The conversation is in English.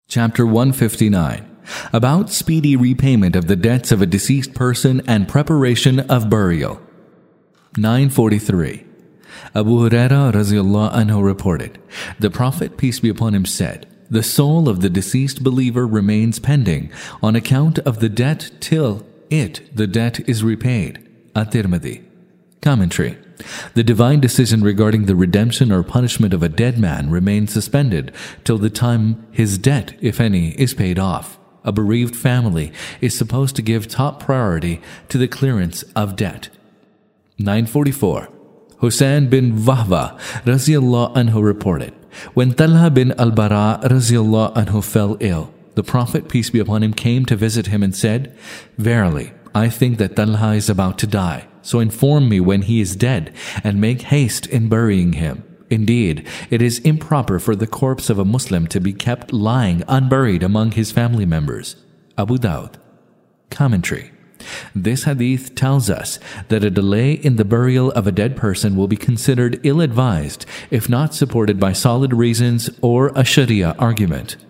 Chapter 159. About speedy repayment of the debts of a deceased person and preparation of burial. 943. Abu Hurairah Raziallahu Anhu reported, the Prophet, peace be upon him, said, the soul of the deceased believer remains pending on account of the debt till the debt is repaid. At-Tirmidhi. Commentary. The divine decision regarding the redemption or punishment of a dead man remains suspended till the time his debt, if any, is paid off. A bereaved family is supposed to give top priority to the clearance of debt. 944. Hussein bin Wahwa Raziallahu Anhu reported, when Talha bin al-Bara Raziallahu Anhu fell ill, the Prophet, peace be upon him, came to visit him and said, verily, I think that Talha is about to die. So inform me when he is dead, and make haste in burying him. Indeed, it is improper for the corpse of a Muslim to be kept lying unburied among his family members. Abu Dawud. Commentary. This hadith tells us that a delay in the burial of a dead person will be considered ill-advised if not supported by solid reasons or a Sharia argument.